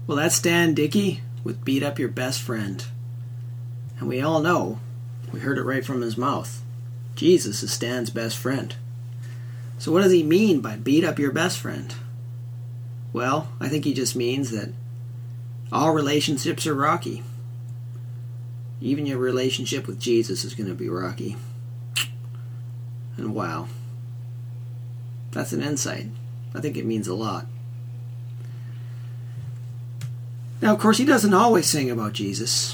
Well, that's Stan Dickey with Beat Up Your Best Friend. And we all know, we heard it right from his mouth, Jesus is Stan's best friend. So what does he mean by beat up your best friend? Well, I think he just means that all relationships are rocky. Even your relationship with Jesus is going to be rocky. And wow, that's an insight. I think it means a lot. Now, of course, he doesn't always sing about Jesus.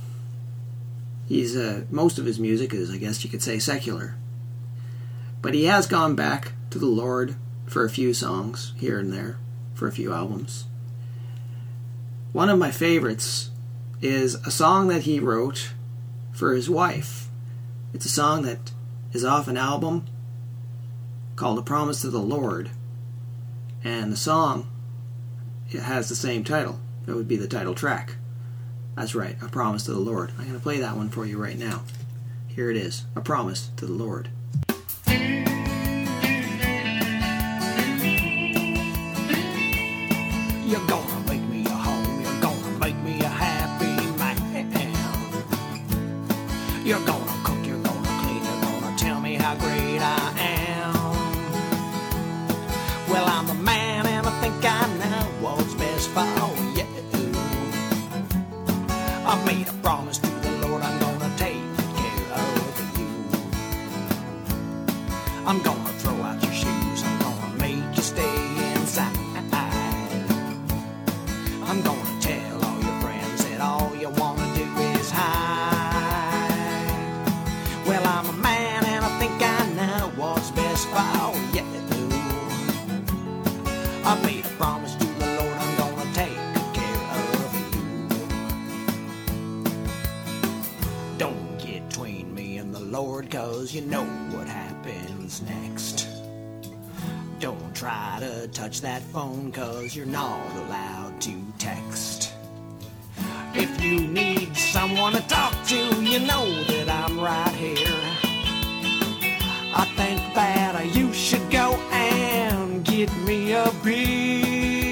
Most of his music is, I guess you could say, secular. But he has gone back to the Lord for a few songs here and there, for a few albums. One of my favorites is a song that he wrote for his wife. It's a song that is off an album called A Promise to the Lord. And the song, it has the same title. It would be the title track. That's right, A Promise to the Lord. I'm going to play that one for you right now. Here it is, A Promise to the Lord. You're gonna make me a home, you're gonna make me a happy man. You're gonna cook, you're gonna clean, you're gonna tell me how great I am. Well, I'm a man and I think I know what's best for you. I made a promise to the Lord, I'm gonna take care of you. I'm gonna throw out your shoes, I'm gonna make you stay inside. I'm gonna tell all your friends that all you wanna do is hide. Well, I'm a man and I think I know what's best for you. I made a promise to the Lord, I'm gonna take good care of you. Don't get between me and the Lord, 'cause you know what happens next. Don't try to touch that phone, 'cause you're not allowed to text. If you need someone to talk to, you know that I'm right here. I think that you should go and get me a beer.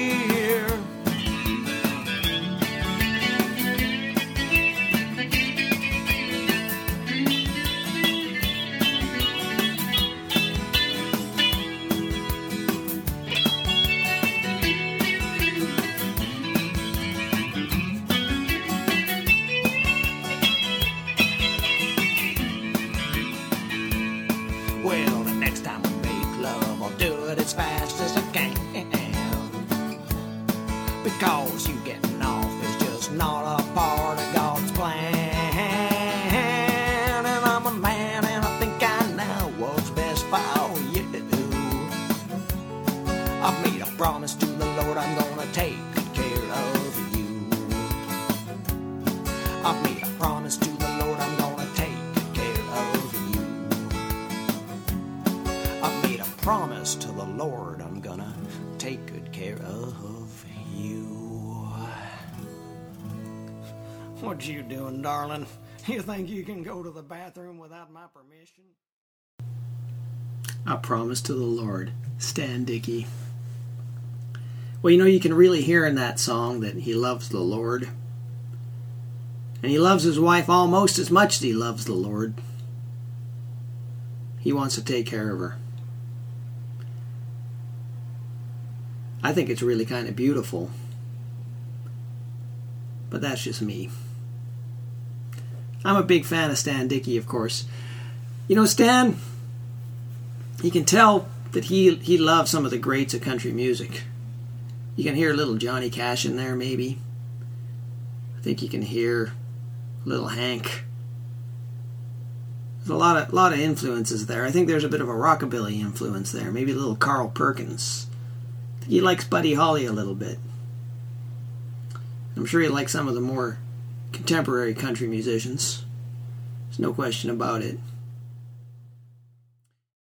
Well, the next time we make love, I'll do it as fast as I can. Because you getting off is just not a part of God's plan. And I'm a man and I think I know what's best for you. I've made a promise to the Lord, I'm gonna take good care of you. I've made a promise to the Lord, I'm gonna take good care of you. I've made a promise to the Lord, I'm gonna take good care of you. What you doing, darling? You think you can go to the bathroom without my permission? A Promise to the Lord, Stan Dickey. Well, you can really hear in that song that he loves the Lord. And he loves his wife almost as much as he loves the Lord. He wants to take care of her. I think it's really kind of beautiful. But that's just me. I'm a big fan of Stan Dickey, of course. Stan, you can tell that he loves some of the greats of country music. You can hear a little Johnny Cash in there, maybe. I think you can hear a little Hank. There's a lot of influences there. I think there's a bit of a rockabilly influence there. Maybe a little Carl Perkins. I think he likes Buddy Holly a little bit. I'm sure he likes some of the more contemporary country musicians. There's no question about it.